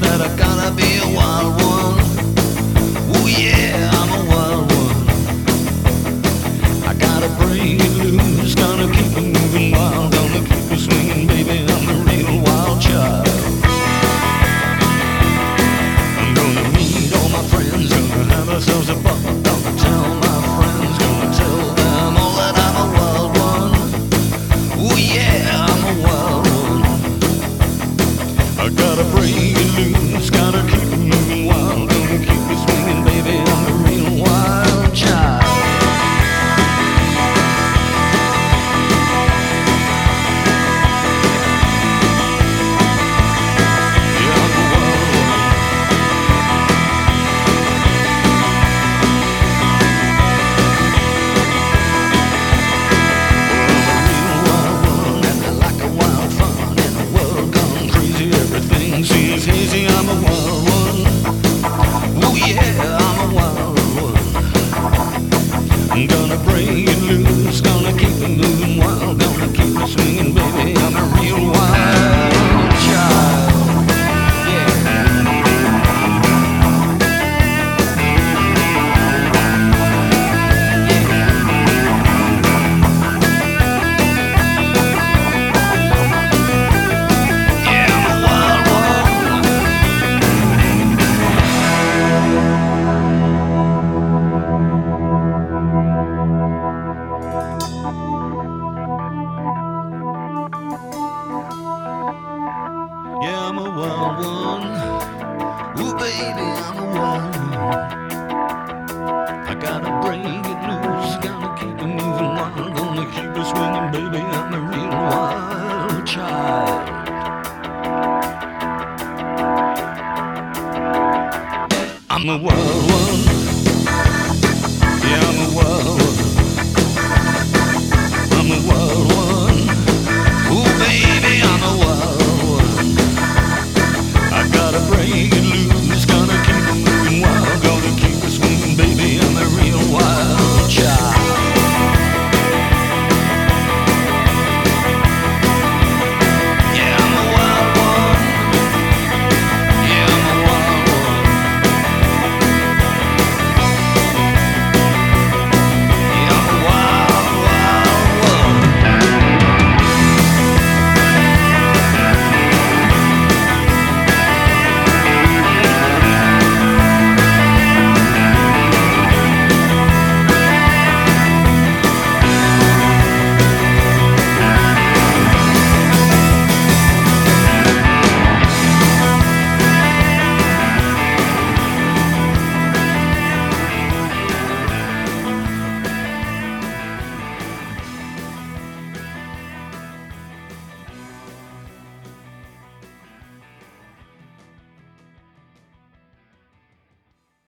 said I gotta be a wild one. Oh yeah, I'm a wild one. I gotta break it loose, gotta keep it moving wild, gonna keep it swinging, baby. I'm a real wild child. I'm gonna meet all my friends, gonna have ourselves a ball, gonna tell my friends, gonna tell them all that I'm a wild one. Oh yeah, I'm a wild one. I gotta break it loose, gotta keep it moving wild, gonna keep it swinging, baby. I'm a real wild child. Seems easy, I'm a wild one. Oh yeah, I'm a wild one. I'm gonna break it loose, gonna keep it moving wild, gonna keep it swinging, baby. I'm a real wild child. Yeah. Yeah, I'm a wild one. Ooh, baby, I'm a wild one. I gotta break it loose, gotta keep it moving wild, gonna keep it swinging, baby. I'm a real wild child. I'm a wild one. Yeah, I'm a wild